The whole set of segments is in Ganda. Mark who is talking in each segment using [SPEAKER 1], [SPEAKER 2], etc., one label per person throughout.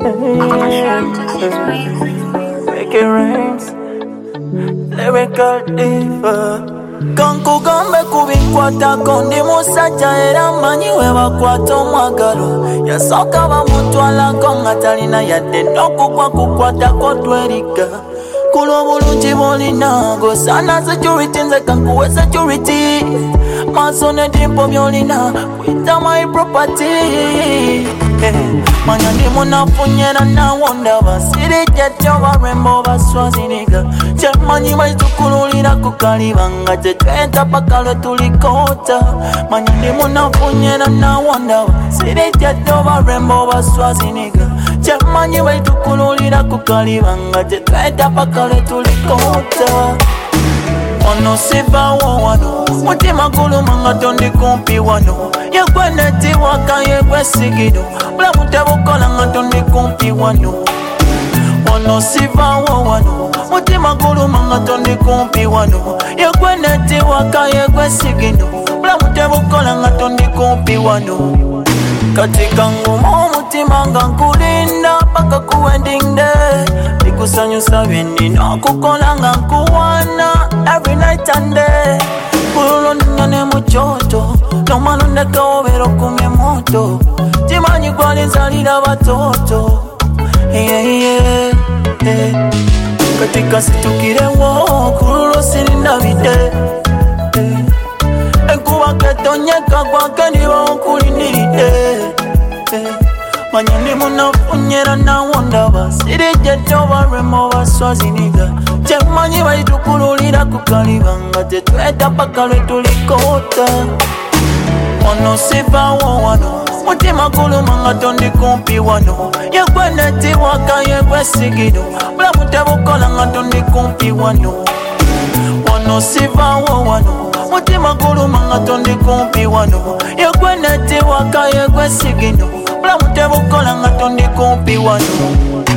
[SPEAKER 1] Make it rains, lyrical diva. Kankugambe kubikwata kondi musajja era manyi we bakwata omwagalo yasooka bamutwalako nga talina yadde n'okugwa kukwatako tweriga kulo bulungi bw'olina gosaana security nze kankuwe security maaso ne dimpo by'olina kwita my property manya ndi munafunyera nawo ndaba sirijjadde obarembo baswaziniga kyemanyi baitukululira ku kaliba nga tetweta paka lwe tulikoota manya ndi munafunyera nawo ndaba sirijjadde obarembo baswaziniga kyemanyi baitukululira ku kaliba nga tetweta paka lwe tulikoota ono sivawo wano mutima guluma nga tondi kumpi wano yegwe netiwaka yegwe sigino bulamu tebukola nga tondi kumpi wano ono sivawo wano mutima guluma nga tondi kumpi wano yegwe netiwaka yegwe sigino bulamu tebukola nga tondi kumpi wano katika nguma omutima nga nkulinda paka ku wedding day bikusanyusa byenina okukola nga nkuwana every night and day kululo nina ne muchoto nomano ndekawobera okumye moto timanyi gwalizalira batoto katika situkirewo kululo sirindabide enkuba ketonyeka gwake niba onkuliniride manya ndi munafunyera nawo ndaba sirijjadde obaremo baswaziniga kyemanyi balitukululira ku kaliba nga tetweta paka lwe tulikoota ono sivawo wano mutima guluma nga tondi kumpi wano yegwe netiwaka yegwe sigino bulamu tebukola nga tondi kumpi wano ono sivawo wano mutima guluma nga tondi kumpi wano yegwe netiwaka yegwe sigino bulamu tebukola nga tondi kumpi wano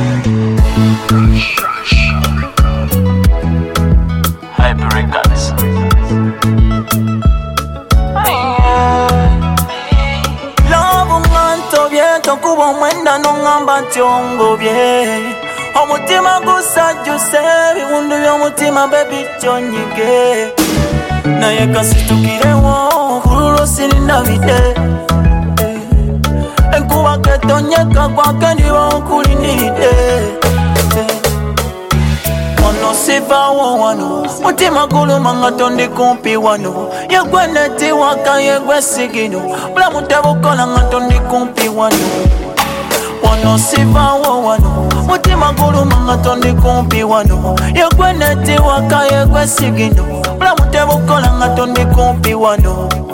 [SPEAKER 1] tokuba omwenda n'ongamba nti ongobye omutima gusajjuse ebiwundu by'omutima bebityonyige naye kasitukirewo kululo sirindabide enkuba ketonyeka gwake ndiba onkuliniride ono sivawo wano mutima guluma nga tondi kumpi wano yegwe netiwaka yegwe sigino bulamu tebukola nga tondi kumpi wano ono sivawo wano mutima guluma nga tondi kumpi wano yegwe netiwaka yegwe sigino bulamu tebukola nga tondi kumpi wano